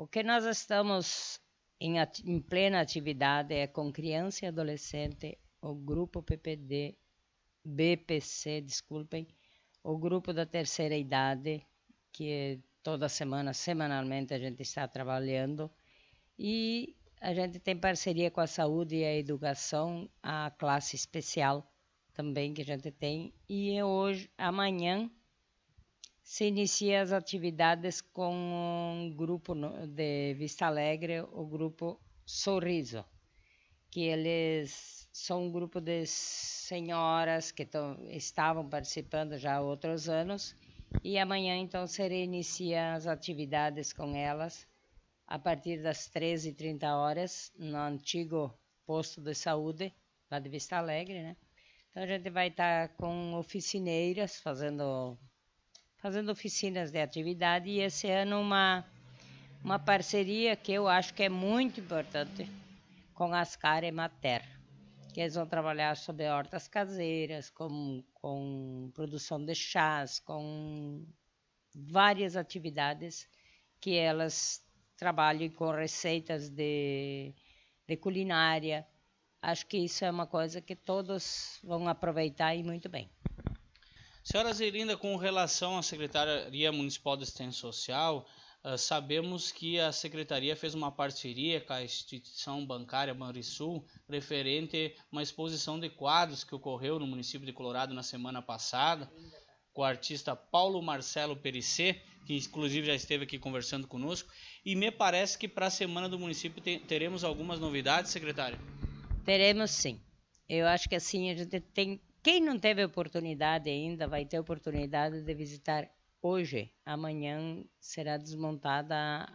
O que nós estamos em plena atividade é com criança e adolescente, o grupo PPD, BPC, desculpem, o grupo da terceira idade, que toda semana, semanalmente, a gente está trabalhando, e a gente tem parceria com a saúde e a educação, a classe especial também que a gente tem, e hoje, amanhã, se inicia as atividades com um grupo de Vista Alegre, o grupo Sorriso, que eles são um grupo de senhoras que estavam participando já há outros anos, e amanhã então se reinicia as atividades com elas a partir das 13h30 no antigo posto de saúde lá de Vista Alegre, né? Então a gente vai estar com oficineiras fazendo oficinas de atividade, e esse ano uma parceria que eu acho que é muito importante com a Ascar e Mater, que eles vão trabalhar sobre hortas caseiras, com produção de chás, com várias atividades que elas trabalham com receitas de culinária. Acho que isso é uma coisa que todos vão aproveitar e muito bem. Senhora Zerinda, com relação à Secretaria Municipal de Assistência Social, sabemos que a Secretaria fez uma parceria com a instituição bancária Banrisul referente a uma exposição de quadros que ocorreu no município de Colorado na semana passada, com o artista Paulo Marcelo Perissé, que inclusive já esteve aqui conversando conosco, e me parece que para a semana do município teremos algumas novidades, secretária? Teremos sim. Eu acho que assim a gente tem. Quem não teve oportunidade ainda vai ter oportunidade de visitar hoje. Amanhã será desmontada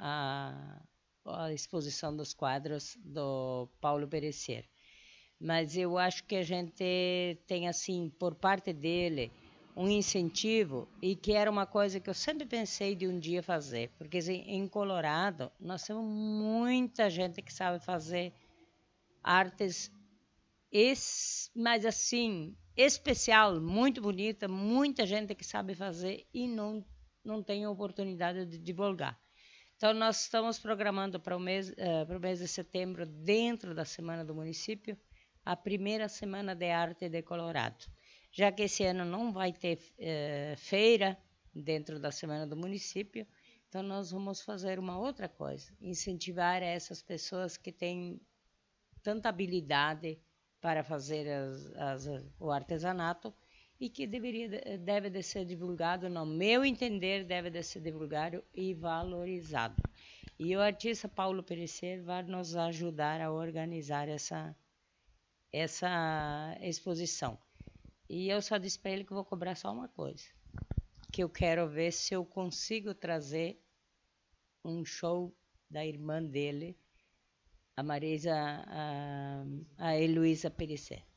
a exposição dos quadros do Paulo Perecer. Mas eu acho que a gente tem, assim, por parte dele, um incentivo, e que era uma coisa que eu sempre pensei de um dia fazer. Porque assim, em Colorado nós temos muita gente que sabe fazer artes, mas assim, especial, muito bonita, muita gente que sabe fazer e não tem oportunidade de divulgar. Então, nós estamos programando para o mês de setembro, dentro da Semana do Município, a primeira Semana de Arte de Colorado. Já que esse ano não vai ter feira dentro da Semana do Município, então nós vamos fazer uma outra coisa, incentivar essas pessoas que têm tanta habilidade para fazer o artesanato, e que deve de ser divulgado, no meu entender, deve de ser divulgado e valorizado. E o artista Paulo Perecer vai nos ajudar a organizar essa exposição. E eu só disse para ele que vou cobrar só uma coisa, que eu quero ver se eu consigo trazer um show da irmã dele, a Marisa, a Heloísa Perissé.